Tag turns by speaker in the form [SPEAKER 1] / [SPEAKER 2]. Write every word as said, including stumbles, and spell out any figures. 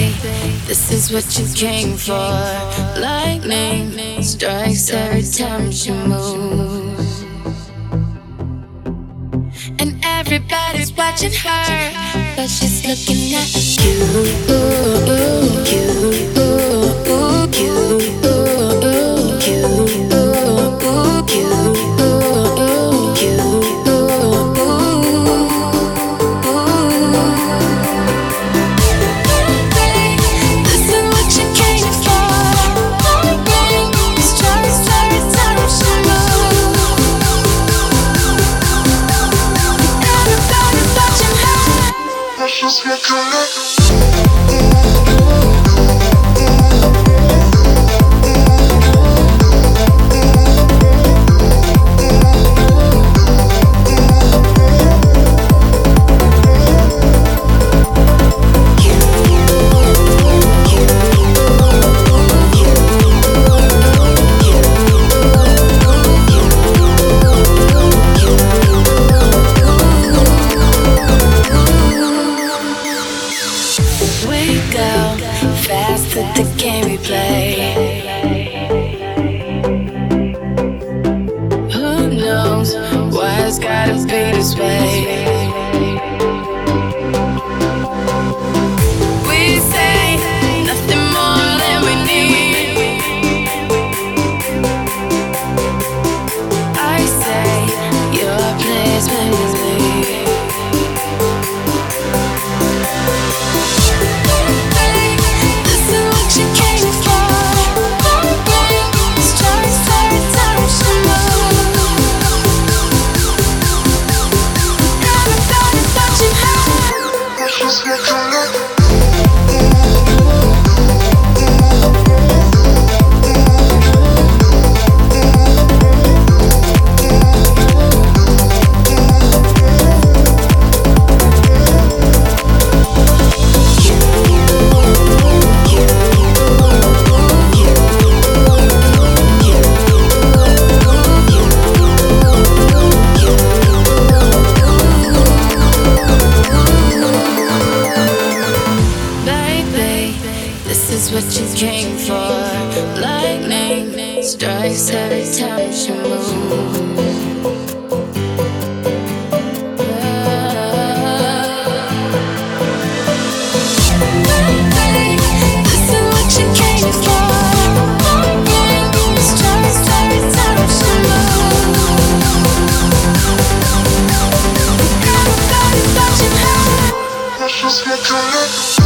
[SPEAKER 1] This is what you came for. Lightning strikes every time she moves, and everybody's watching her, but she's looking at you. Ooh, ooh, you, ooh, ooh, you, ooh, ooh, you, ooh, ooh, you, ooh, ooh, you, ooh, ooh. This is what you came for. Lightning strikes every time she moves. Everybody's watching her. She's looking at the game we play. Who knows why it's gotta be this way? We say nothing more than we need. I say your placement is me. This is what you came for. Lightning strikes every time she moves. This is what you came for. Lightning strikes every time she moves. Everybody's watching her. She's looking at